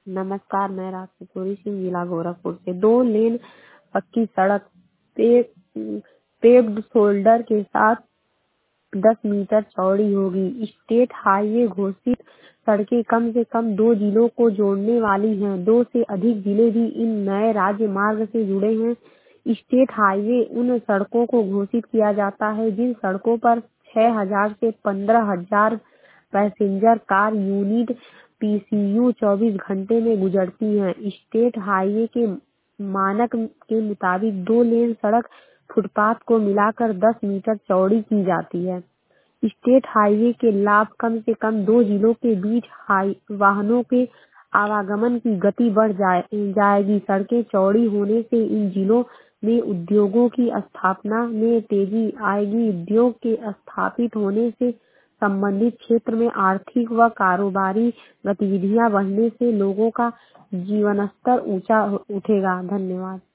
नमस्कार, मैं राजकिशोरी सिंह, जिला गोरखपुर से। 2 लेन पक्की सड़क पेव्ड शोल्डर के साथ 10 मीटर चौड़ी होगी। स्टेट हाईवे घोषित सड़कें कम से कम 2 जिलों को जोड़ने वाली हैं। 2 से अधिक जिले भी इन नए राज्य मार्ग से जुड़े हैं। स्टेट हाईवे उन सड़कों को घोषित किया जाता है जिन सड़कों पर 6,000 से 15,000 पैसेंजर कार यूनिट (पीसीयू) 24 घंटे में गुजरती हैं। स्टेट हाईवे के मानक के मुताबिक 2 लेन सड़क फुटपाथ को मिलाकर 10 मीटर चौड़ी की जाती है। स्टेट हाईवे के लाभ कम से कम 2 जिलों के बीच वाहनों के आवागमन की गति बढ़ जाएगी। सड़कें चौड़ी होने से इन जिलों में उद्योगों की स्थापना में तेजी आएगी। उद्योग के स्थापित होने से संबंधित क्षेत्र में आर्थिक व कारोबारी गतिविधियां बढ़ने से लोगों का जीवन स्तर ऊंचा उठेगा। धन्यवाद।